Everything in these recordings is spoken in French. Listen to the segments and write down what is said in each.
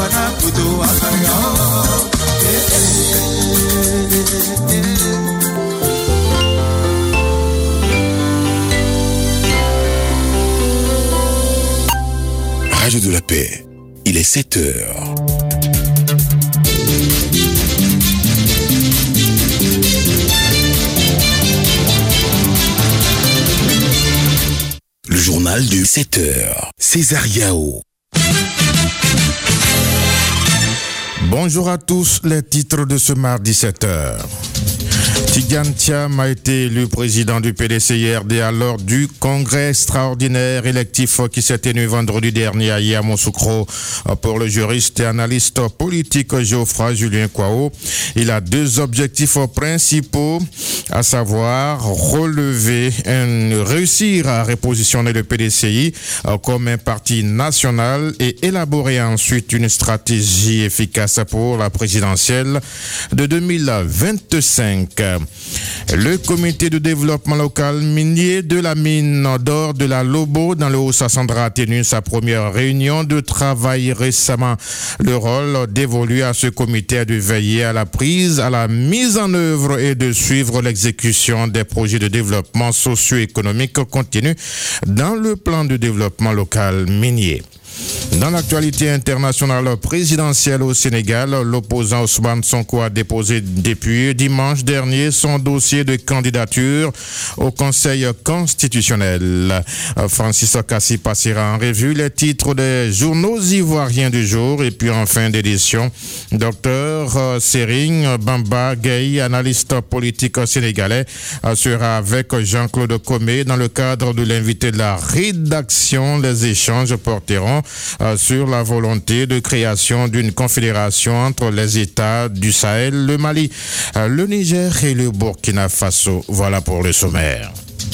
Radio de la Paix, il est 7 heures. Le journal de 7 heures. César Yao. Bonjour à tous, les titres de ce mardi 7 heures. Tidjane Thiam a été élu président du PDCI-RDA lors du congrès extraordinaire électif qui s'est tenu vendredi dernier à Yamoussoukro. Pour le juriste et analyste politique Geoffroy Julien Kwao, il a deux objectifs principaux, à savoir réussir à repositionner le PDCI comme un parti national et élaborer ensuite une stratégie efficace pour la présidentielle de 2025. Le comité de développement local minier de la mine d'or de la Lobo dans le Haut-Sassandra a tenu sa première réunion de travail récemment. Le rôle dévolu à ce comité est de veiller à la mise en œuvre et de suivre l'exécution des projets de développement socio-économique contenus dans le plan de développement local minier. Dans l'actualité internationale présidentielle au Sénégal, l'opposant Ousmane Sonko a déposé depuis dimanche dernier son dossier de candidature au Conseil constitutionnel. Francis Kassi passera en revue les titres des journaux ivoiriens du jour et puis en fin d'édition, Dr Serigne Bamba Gueye, analyste politique sénégalais, sera avec Jean-Claude Comé dans le cadre de l'invité de la rédaction. Les échanges porteront sur la volonté de création d'une confédération entre les États du Sahel, le Mali, le Niger et le Burkina Faso. Voilà pour le sommaire.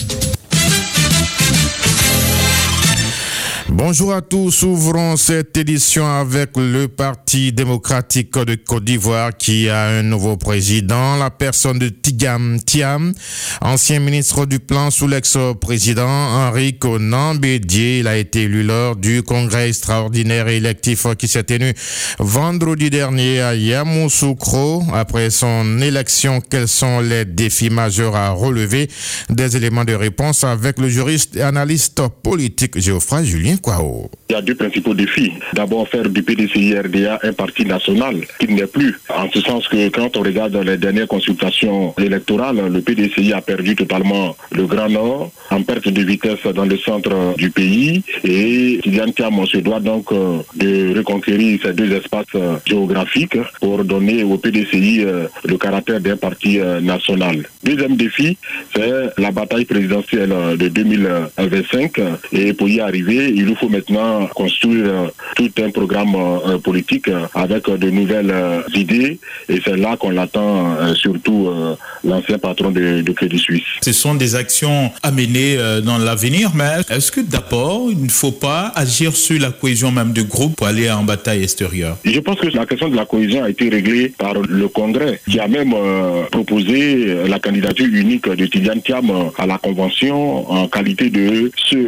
Bonjour à tous, ouvrons cette édition avec le Parti démocratique de Côte d'Ivoire qui a un nouveau président, la personne de Tidjane Thiam, ancien ministre du Plan sous l'ex-président Henri Konan Bédié. Il a été élu lors du congrès extraordinaire électif qui s'est tenu vendredi dernier à Yamoussoukro. Après son élection, quels sont les défis majeurs à relever? Des éléments de réponse avec le juriste et analyste politique Geoffroy Julien Kwao. Il y a deux principaux défis. D'abord, faire du PDCI-RDA un parti national qui n'est plus. En ce sens que quand on regarde les dernières consultations électorales, le PDCI a perdu totalement le Grand Nord, en perte de vitesse dans le centre du pays. Et Tidjane Thiam se doit donc de reconquérir ces deux espaces géographiques pour donner au PDCI le caractère d'un parti national. Deuxième défi, c'est la bataille présidentielle de 2025. Et pour y arriver, il nous faut maintenant construire tout un programme politique avec de nouvelles idées. Et c'est là qu'on attend surtout l'ancien patron de Crédit Suisse. Ce sont des actions à mener dans l'avenir, mais est-ce que d'abord, il ne faut pas agir sur la cohésion même du groupe pour aller en bataille extérieure? Je pense que la question de la cohésion a été réglée par le Congrès, qui a même proposé la candidature unique de Tidjane Thiam à la Convention en qualité de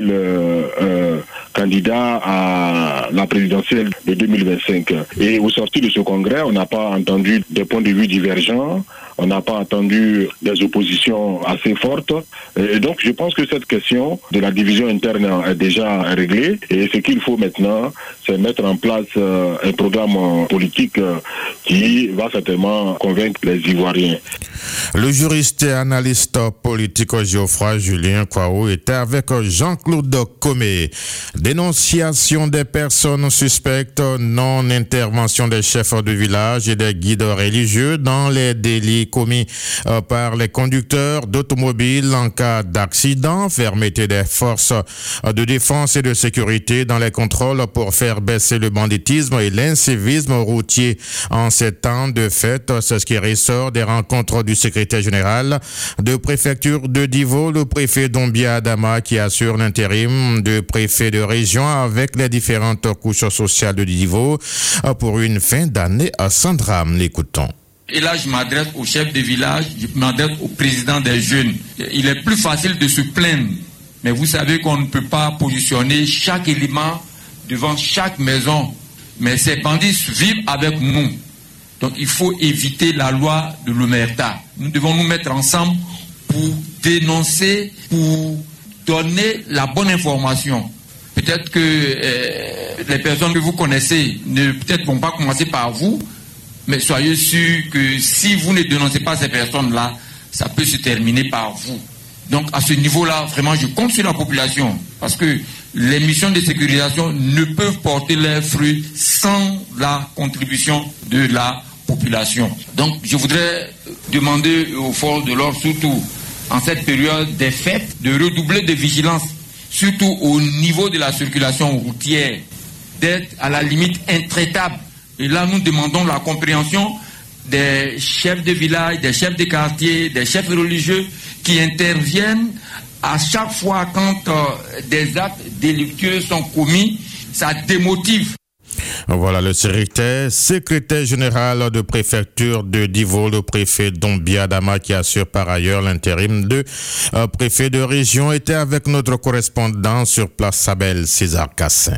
seul candidat à la présidentielle de 2025. Et au sortir de ce congrès, on n'a pas entendu des points de vue divergents, on n'a pas entendu des oppositions assez fortes. Et donc je pense que cette question de la division interne est déjà réglée. Et ce qu'il faut maintenant, c'est mettre en place un programme politique qui va certainement convaincre les Ivoiriens. Le juriste et analyste politique Geoffroy Julien Kwao était avec Jean-Claude Comé. Dénonciation des personnes suspectes, non-intervention des chefs de village et des guides religieux dans les délits commis par les conducteurs d'automobiles en cas d'accident, fermeté des forces de défense et de sécurité dans les contrôles pour faire baisser le banditisme et l'incivisme routier en ces temps de fête. C'est ce qui ressort des rencontres du secrétaire général de préfecture de Divo, le préfet Dombia Adama, qui assure l'intérim de préfet de région avec les différentes couches sociales de Divo pour une fin d'année sans drame. L'écoutons. Et là, je m'adresse au chef de village, je m'adresse au président des jeunes. Il est plus facile de se plaindre, mais vous savez qu'on ne peut pas positionner chaque élément devant chaque maison. mais ces bandits vivent avec nous. Donc il faut éviter la loi de l'omerta. Nous devons nous mettre ensemble pour dénoncer, pour donner la bonne information. Peut-être que les personnes que vous connaissez ne peut-être vont pas commencer par vous, mais soyez sûrs que si vous ne dénoncez pas ces personnes-là, ça peut se terminer par vous. Donc à ce niveau-là, vraiment, je compte sur la population, parce que les missions de sécurisation ne peuvent porter leurs fruits sans la contribution de la population. Donc je voudrais demander aux forces de l'ordre, surtout en cette période des fêtes, de redoubler de vigilance, surtout au niveau de la circulation routière, d'être à la limite intraitable. Et là, nous demandons la compréhension des chefs de village, des chefs de quartier, des chefs religieux qui interviennent à chaque fois quand des actes délictueux sont commis. Ça démotive. Voilà le secrétaire général de préfecture de Divo, le préfet Dombia Dama, qui assure par ailleurs l'intérim de préfet de région, était avec notre correspondant sur place, Sabel César Cassin.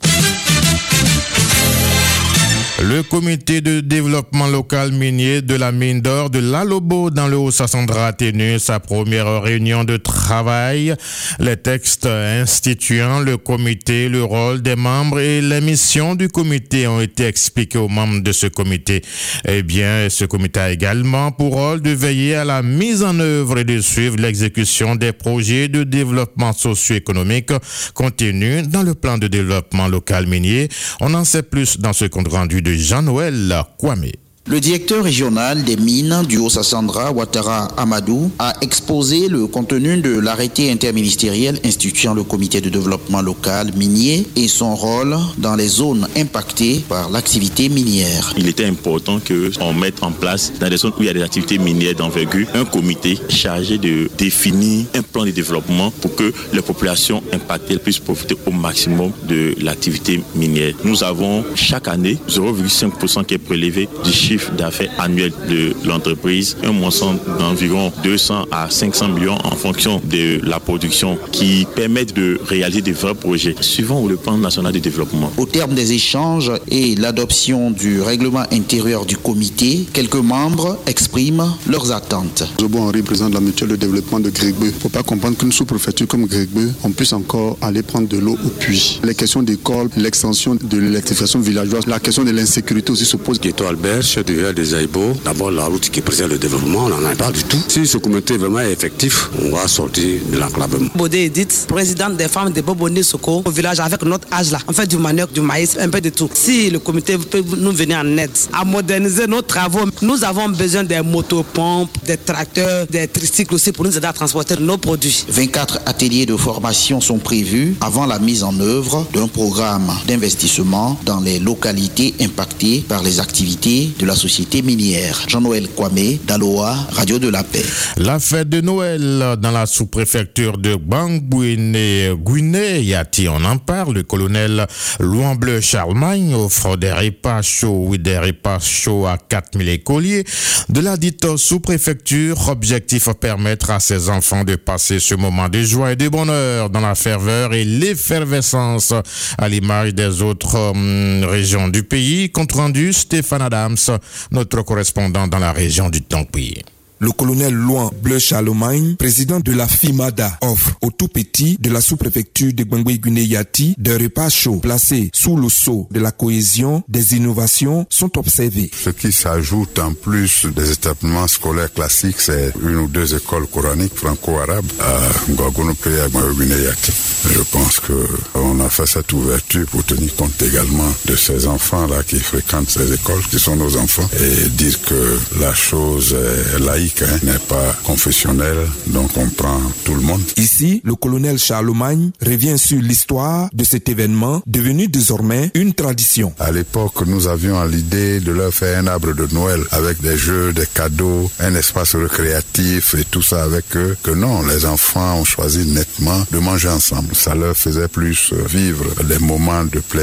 Le comité de développement local minier de la mine d'or de l'Alobo dans le Haut-Sassandra a tenu sa première réunion de travail. Les textes instituant le comité, le rôle des membres et les missions du comité ont été expliqués aux membres de ce comité. Eh bien, ce comité a également pour rôle de veiller à la mise en œuvre et de suivre l'exécution des projets de développement socio-économique contenus dans le plan de développement local minier. On en sait plus dans ce compte rendu de Jean-Noël Kwame. Le directeur régional des mines du Haut-Sassandra, Ouattara Amadou, a exposé le contenu de l'arrêté interministériel instituant le comité de développement local minier et son rôle dans les zones impactées par l'activité minière. Il était important qu'on mette en place, dans des zones où il y a des activités minières d'envergure, un comité chargé de définir un plan de développement pour que les populations impactées puissent profiter au maximum de l'activité minière. Nous avons chaque année 0,5% qui est prélevé du chiffre d'affaires annuel de l'entreprise, un montant d'environ 200 à 500 millions en fonction de la production qui permettent de réaliser des vrais projets suivant le plan national de développement. Au terme des échanges et l'adoption du règlement intérieur du comité, quelques membres expriment leurs attentes. Zobo Henri, président de la mutuelle de développement de Greg-Beu. Il ne faut pas comprendre qu'une sous-préfecture comme Greg-Beu, on puisse encore aller prendre de l'eau au puits. Les questions d'école, l'extension de l'électrification villageoise, la question de l'insécurité aussi se pose. Gueto Albert, chef de village des Aïbo, d'abord la route qui présente le développement, on n'en a pas du tout. Si ce comité vraiment est effectif, on va sortir de l'enclavement. Bodé Edith, présidente des femmes de Boboné Soko, au village avec notre âge là, on fait du manioc, du maïs, un peu de tout. Si le comité peut nous venir en aide à moderniser nos travaux, nous avons besoin des motopompes, des tracteurs, des tricycles aussi pour nous aider à transporter nos produits. 24 ateliers de formation sont prévus avant la mise en œuvre d'un programme d'investissement dans les localités impactées par les activités de la société minière. Jean-Noël Kwame, Daloa, Radio de la Paix. La fête de Noël dans la sous-préfecture de Bangouiné, Yati, on en parle. Le colonel Louan Bleu Charlemagne offre des repas chauds, des repas chauds à 4000 écoliers de la dite sous-préfecture. Objectif permettre à ses enfants de passer ce moment de joie et de bonheur dans la ferveur et l'effervescence à l'image des autres régions du pays. Compte rendu Stéphane Adams, notre correspondant dans la région du Tankwi. Le colonel Louan Bleu Charlemagne, président de la FIMADA, offre aux tout petits de la sous-préfecture de Bangouiné-Yati des repas chauds placés sous le sceau de la cohésion. Des innovations sont observées. Ce qui s'ajoute en plus des établissements scolaires classiques, c'est une ou deux écoles coraniques franco-arabes à Ngouagounopé et à Bangouiné-Yati. Je pense qu'on a fait cette ouverture pour tenir compte également de ces enfants-là qui fréquentent ces écoles, qui sont nos enfants, et dire que la chose est laïque, n'est pas confessionnel, donc on prend tout le monde. Ici, le colonel Charlemagne revient sur l'histoire de cet événement devenu désormais une tradition. À l'époque, nous avions l'idée de leur faire un arbre de Noël avec des jeux, des cadeaux, un espace récréatif et tout ça avec eux. Que non, les enfants ont choisi nettement de manger ensemble. Ça leur faisait plus vivre des moments de plaisir.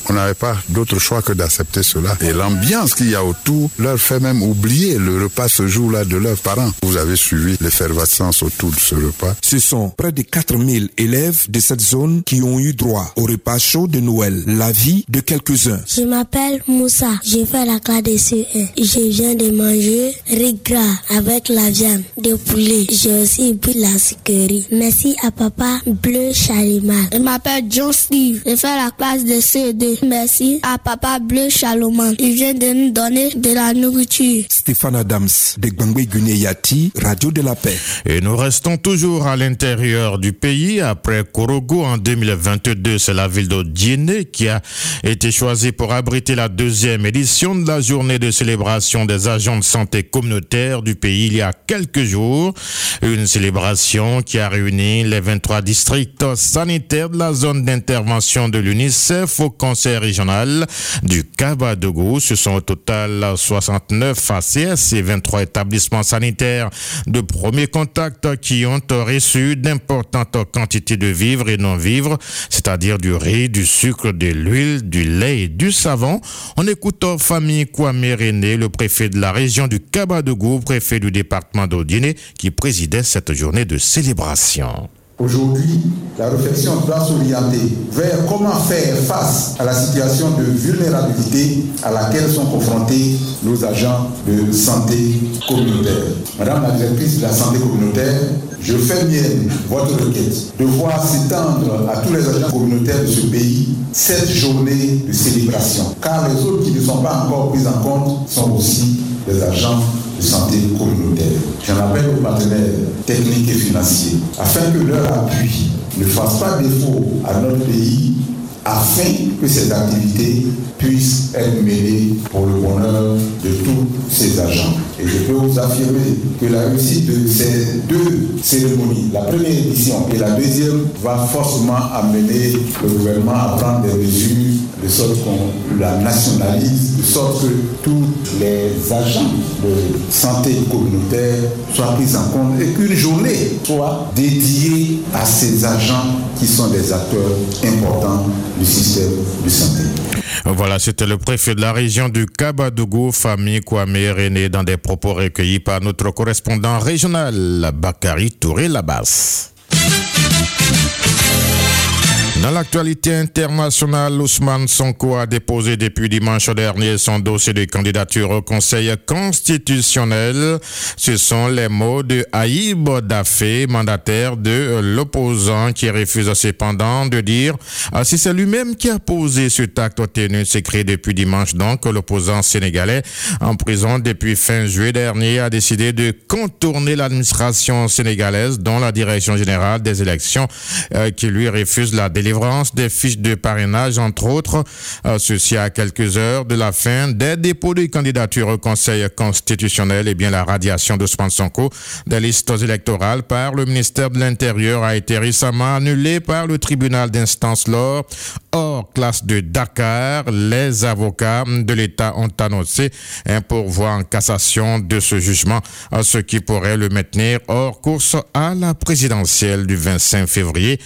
On n'avait pas d'autre choix que d'accepter cela. Et l'ambiance qu'il y a autour leur fait même oublier le repas ce jour-là de leurs parents. Vous avez suivi l'effervescence autour de ce repas. Ce sont près de 4000 élèves de cette zone qui ont eu droit au repas chaud de Noël. La vie de quelques-uns. Je m'appelle Moussa, je fais la classe de CE1. Je viens de manger riz gras avec la viande de poulet. J'ai aussi bu la sucrerie. Merci à papa Bleu Chalimar. Je m'appelle John Steve, je fais la classe de CE2. Merci à papa Bleu Chaloman. Il vient de nous donner de la nourriture. Stéphane Adams, de Gbangbe Guinée Yati, Radio de la Paix. Et nous restons toujours à l'intérieur du pays. Après Korogo en 2022, c'est la ville d'Odiéné qui a été choisie pour abriter la deuxième édition de la journée de célébration des agents de santé communautaire du pays il y a quelques jours. Une célébration qui a réuni les 23 districts sanitaires de la zone d'intervention de l'UNICEF au conseil régional du Kabadougou. Ce sont au total 69 ACS et 23 établissements sanitaires de premier contact qui ont reçu d'importantes quantités de vivres et non-vivres, c'est-à-dire du riz, du sucre, de l'huile, du lait et du savon. On écoute Famille Kwame René, le préfet de la région du Kabadougou, préfet du département d'Odiéné, qui présidait cette journée de célébration. Aujourd'hui, la réflexion doit s'orienter vers comment faire face à la situation de vulnérabilité à laquelle sont confrontés nos agents de santé communautaire. Madame la directrice de la santé communautaire, je fais mienne votre requête de voir s'étendre à tous les agents communautaires de ce pays cette journée de célébration. Car les autres qui ne sont pas encore pris en compte sont aussi des agents de santé communautaire. J'en appelle aux partenaires techniques et financiers afin que leur appui ne fasse pas défaut à notre pays, afin que ces activités puissent être menées pour le bonheur de tous ces agents. Et je peux vous affirmer que la réussite de ces deux cérémonies, la première édition et la deuxième, va forcément amener le gouvernement à prendre des mesures de sorte qu'on la nationalise, de sorte que tous les agents de santé communautaire soient pris en compte et qu'une journée soit dédiée à ces agents qui sont des acteurs importants du système de santé. Voilà, c'était le préfet de la région du Kabadougou, Famille Kwame René, dans des propos recueillis par notre correspondant régional, Bakary Touré-Labas. Dans l'actualité internationale, Ousmane Sonko a déposé depuis dimanche dernier son dossier de candidature au Conseil constitutionnel. Ce sont les mots de Aïb Dafé, mandataire de l'opposant, qui refuse cependant de dire si c'est lui-même qui a posé cet acte tenu secret depuis dimanche. Donc, l'opposant sénégalais en prison depuis fin juillet dernier a décidé de contourner l'administration sénégalaise, dont la direction générale des élections qui lui refuse la délivrance des fiches de parrainage, entre autres. Ceci à quelques heures de la fin des dépôts de candidature au Conseil constitutionnel. Et bien, la radiation d'Ousmane Sonko des listes électorales par le ministère de l'Intérieur a été récemment annulée par le tribunal d'instance Laure hors classe de Dakar. Les avocats de l'État ont annoncé un pourvoi en cassation de ce jugement, ce qui pourrait le maintenir hors course à la présidentielle du 25 février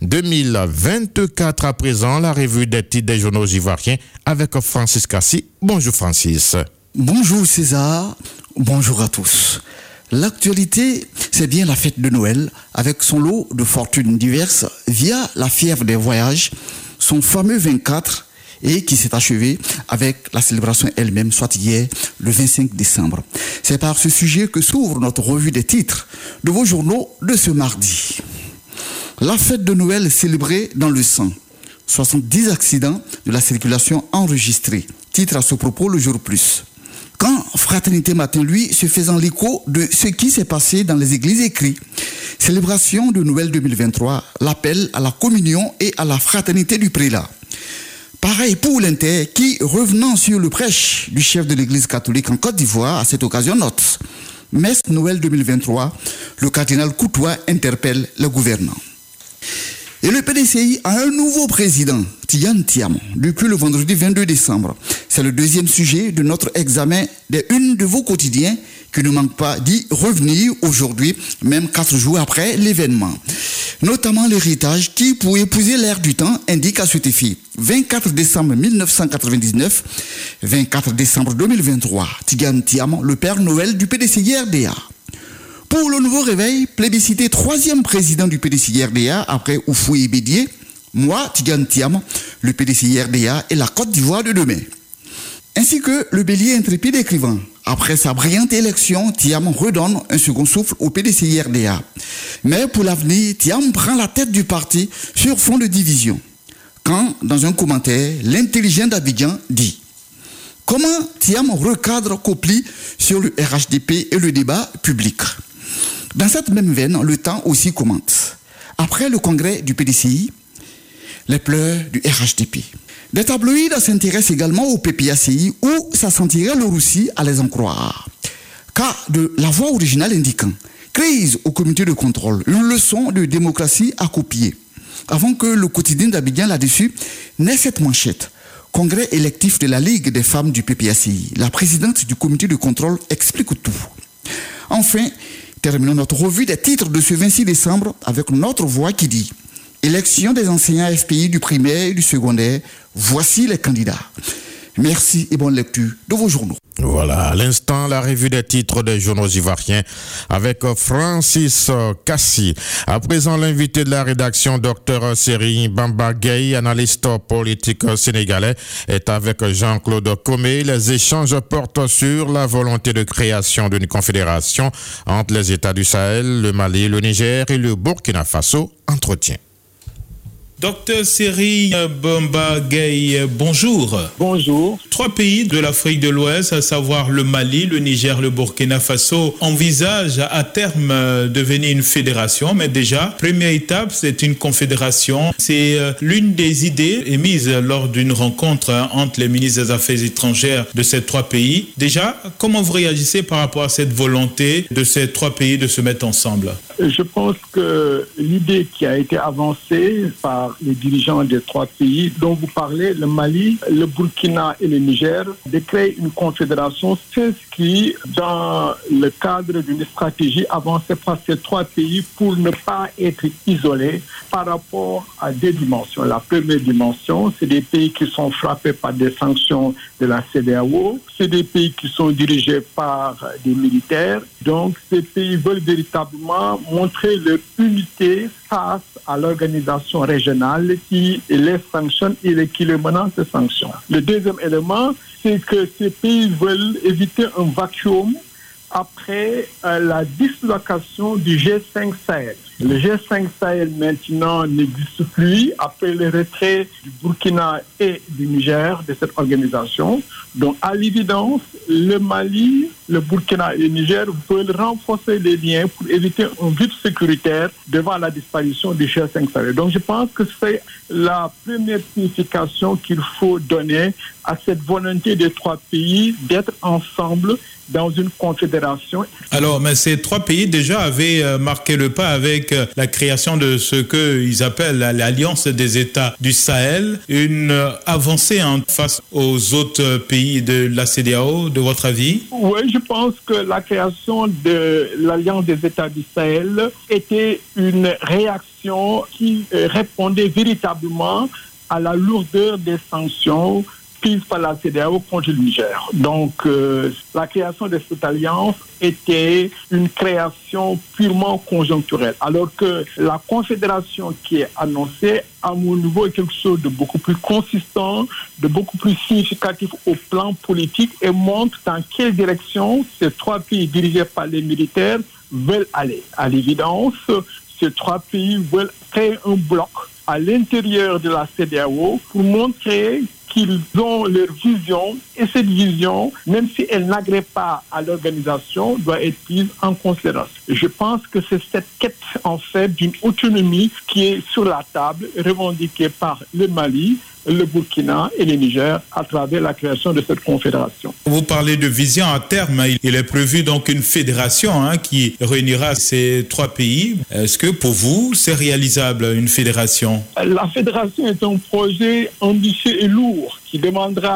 2024. À présent, la revue des titres des journaux ivoiriens avec Francis Cassi. Bonjour Francis. Bonjour César, bonjour à tous. L'actualité, c'est bien la fête de Noël avec son lot de fortunes diverses via la fièvre des voyages, son fameux 24 et qui s'est achevé avec la célébration elle-même, soit hier, le 25 décembre. C'est par ce sujet que s'ouvre notre revue des titres de vos journaux de ce mardi. La fête de Noël célébrée dans le sang. 70 accidents de la circulation enregistrés. Titre à ce propos le jour plus. Quand Fraternité Matin, lui, se faisant l'écho de ce qui s'est passé dans les églises, écrit « Célébration de Noël 2023, l'appel à la communion et à la fraternité du prélat ». Pareil pour l'Inter qui, revenant sur le prêche du chef de l'église catholique en Côte d'Ivoire, à cette occasion note « Messe Noël 2023, le cardinal Coutois interpelle le gouvernant ». Et le PDCI a un nouveau président, Tian Tiam, depuis le vendredi 22 décembre. C'est le deuxième sujet de notre examen des unes de vos quotidiens qui ne manque pas d'y revenir aujourd'hui, même 4 jours après l'événement. Notamment l'héritage qui, pour épouser l'ère du temps, indique à cet effet 24 décembre 1999, 24 décembre 2023, Tigane Thiam, le Père Noël du PDCI-RDA. Pour le nouveau réveil, plébiscité 3e président du PDCI-RDA après Houphouët Bédié, moi, Tigane Thiam, le PDCI-RDA et la Côte d'Ivoire de demain. Ainsi que le bélier intrépide écrivain. Après sa brillante élection, Thiam redonne un second souffle au PDCI-RDA. Mais pour l'avenir, Thiam prend la tête du parti sur fond de division. Quand, dans un commentaire, l'intelligent d'Abidjan dit « Comment Thiam recadre Kopli sur le RHDP et le débat public ?» Dans cette même veine, le temps aussi commente. Après le congrès du PDCI, les pleurs du RHDP. Des tabloïds s'intéressent également au PPACI où ça sentirait le roussi à les en croire. Car de la voix originale indiquant crise au comité de contrôle, une leçon de démocratie à copier. Avant que le quotidien d'Abidjan là-dessus n'ait cette manchette. Congrès électif de la Ligue des femmes du PPACI. La présidente du comité de contrôle explique tout. Enfin, terminons notre revue des titres de ce 26 décembre avec notre voix qui dit élection des enseignants FPI du primaire et du secondaire, voici les candidats. Merci et bonne lecture de vos journaux. Voilà, à l'instant, la revue des titres des journaux ivoiriens avec Francis Kassi. À présent, l'invité de la rédaction, Dr Seri Bamba Gueye, analyste politique sénégalais, est avec Jean-Claude Comé. Les échanges portent sur la volonté de création d'une confédération entre les États du Sahel, le Mali, le Niger et le Burkina Faso. Entretien. Docteur Seri Bamba Gueye, bonjour. Bonjour. 3 pays de l'Afrique de l'Ouest, à savoir le Mali, le Niger, le Burkina Faso, envisagent à terme devenir une fédération. Mais déjà, première étape, c'est une confédération. C'est l'une des idées émises lors d'une rencontre entre les ministres des Affaires étrangères de ces 3 pays. Déjà, comment vous réagissez par rapport à cette volonté de ces 3 pays de se mettre ensemble? Je pense que l'idée qui a été avancée par les dirigeants des 3 pays dont vous parlez, le Mali, le Burkina et le Niger, de créer une confédération s'inscrit dans le cadre d'une stratégie avancée par ces 3 pays pour ne pas être isolés par rapport à 2 dimensions. La première dimension, c'est des pays qui sont frappés par des sanctions de la CEDEAO, c'est des pays qui sont dirigés par des militaires. Donc, ces pays veulent véritablement montrer leur unité face à l'organisation régionale qui les sanctionne et qui les menace de sanctions. Le deuxième élément, c'est que ces pays veulent éviter un vacuum après la dislocation du G5 Sahel. Le G5 Sahel maintenant n'existe plus après le retrait du Burkina et du Niger de cette organisation. Donc à l'évidence, le Mali, le Burkina et le Niger veulent renforcer les liens pour éviter un vide sécuritaire devant la disparition du G5 Sahel. Donc je pense que c'est la première signification qu'il faut donner à cette volonté des 3 pays d'être ensemble dans une confédération. Alors, mais ces 3 pays déjà avaient marqué le pas avec la création de ce qu'ils appellent l'Alliance des États du Sahel, une avancée face aux autres pays de la CEDEAO, de votre avis? Oui, je pense que la création de l'Alliance des États du Sahel était une réaction qui répondait véritablement à la lourdeur des sanctions prises par la CEDEAO contre le Niger. Donc, la création de cette alliance était une création purement conjoncturelle, alors que la confédération qui est annoncée, à mon niveau, est quelque chose de beaucoup plus consistant, de beaucoup plus significatif au plan politique et montre dans quelle direction ces 3 pays dirigés par les militaires veulent aller. À l'évidence, ces 3 pays veulent créer un bloc à l'intérieur de la CEDEAO pour montrer qu'ils ont leur vision et cette vision, même si elle n'agrée pas à l'organisation, doit être prise en considération. Je pense que c'est cette quête en fait d'une autonomie qui est sur la table, revendiquée par le Mali, le Burkina et le Niger à travers la création de cette confédération. Vous parlez de vision à terme. Il est prévu donc une fédération qui réunira ces 3 pays. Est-ce que pour vous, c'est réalisable une fédération? La fédération est un projet ambitieux et lourd qui demandera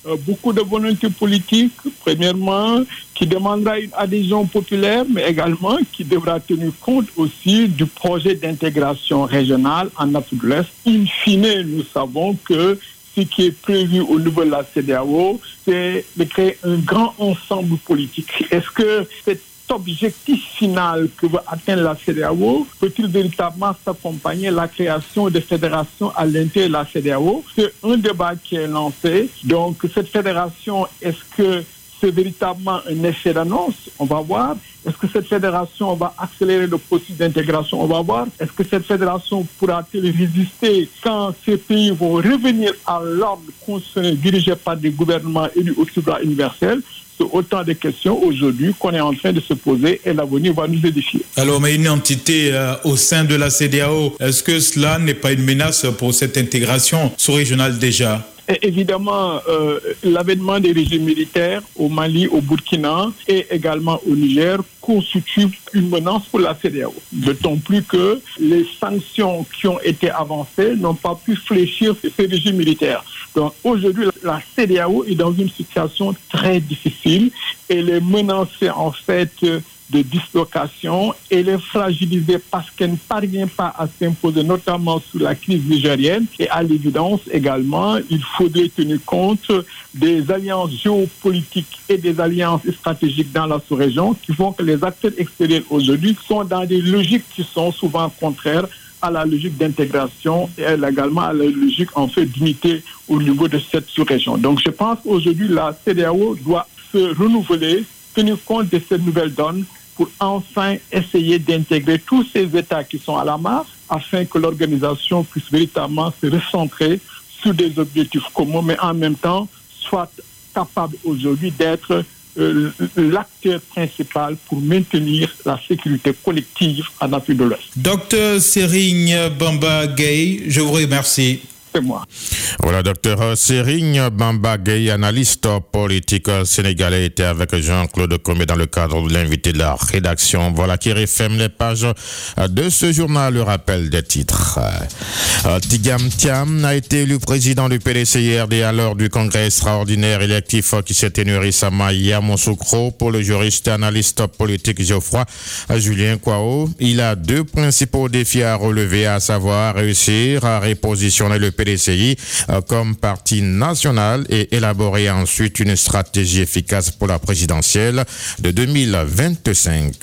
beaucoup de volonté politique, premièrement, qui demandera une adhésion populaire, mais également qui devra tenir compte aussi du projet d'intégration régionale en Afrique de l'Est. In fine, nous savons que ce qui est prévu au niveau de la CEDEAO, c'est de créer un grand ensemble politique. Est-ce que cet objectif final que veut atteindre la CEDEAO peut-il véritablement s'accompagner de la création de fédérations à l'intérieur de la CEDEAO? C'est un débat qui est lancé. Donc, cette fédération, est-ce que c'est véritablement un effet d'annonce? On va voir. Est-ce que cette fédération va accélérer le processus d'intégration? On va voir. Est-ce que cette fédération pourra-t-elle résister quand ces pays vont revenir à l'ordre constitutionnel dirigé par des gouvernements élus au suffrage universel? C'est autant de questions aujourd'hui qu'on est en train de se poser et l'avenir va nous édifier. Alors, mais une entité au sein de la CEDEAO, est-ce que cela n'est pas une menace pour cette intégration sous-régionale déjà? Et évidemment, l'avènement des régimes militaires au Mali, au Burkina et également au Niger constitue une menace pour la CEDEAO. D'autant plus que les sanctions qui ont été avancées n'ont pas pu fléchir ces régimes militaires. Donc aujourd'hui, la CEDEAO est dans une situation très difficile. Elle est menacée en fait de dislocation. Elle est fragilisée parce qu'elle ne parvient pas à s'imposer, notamment sous la crise nigérienne. Et à l'évidence également, il faudrait tenir compte des alliances géopolitiques et des alliances stratégiques dans la sous-région qui font que les acteurs extérieurs aujourd'hui sont dans des logiques qui sont souvent contraires à la logique d'intégration et également à la logique en fait d'unité au niveau de cette sous-région. Donc je pense qu'aujourd'hui la CEDEAO doit se renouveler, tenir compte de cette nouvelle donne pour enfin essayer d'intégrer tous ces États qui sont à la marge afin que l'organisation puisse véritablement se recentrer sur des objectifs communs, mais en même temps soit capable aujourd'hui d'être l'acteur principal pour maintenir la sécurité collective en Afrique de l'Ouest. Docteur Serigne Bamba Gueye, je vous remercie. C'est moi. Voilà, docteur Serigne Bamba Gueye, analyste politique sénégalais, était avec Jean-Claude Comé dans le cadre de l'invité de la rédaction. Voilà qui referme les pages de ce journal. Le rappel des titres. Tigam Thiam a été élu président du PDCIRD à l'heure du congrès extraordinaire électif qui s'est tenu récemment à Yamoussoukro. Pour le juriste et analyste politique Geoffroy Julien Kwao, il a deux principaux défis à relever, à savoir réussir à repositionner le PDCI comme parti national et élaborer ensuite une stratégie efficace pour la présidentielle de 2025.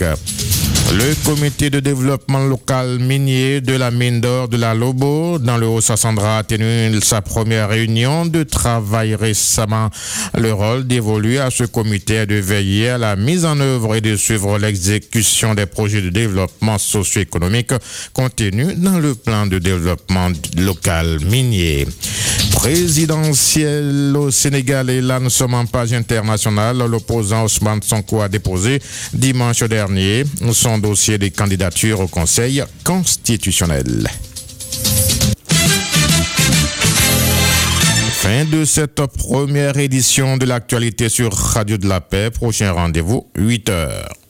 Le comité de développement local minier de la mine d'or de la Lobo dans le Haut-Sassandra a tenu sa première réunion de travail récemment. Le rôle dévolu à ce comité est de veiller à la mise en œuvre et de suivre l'exécution des projets de développement socio-économique contenus dans le plan de développement local minier. Présidentiel au Sénégal et là nous sommes en page internationale. L'opposant Ousmane Sonko a déposé dimanche dernier son dossier de candidature au Conseil constitutionnel. Fin de cette première édition de l'actualité sur Radio de la Paix. Prochain rendez-vous 8h.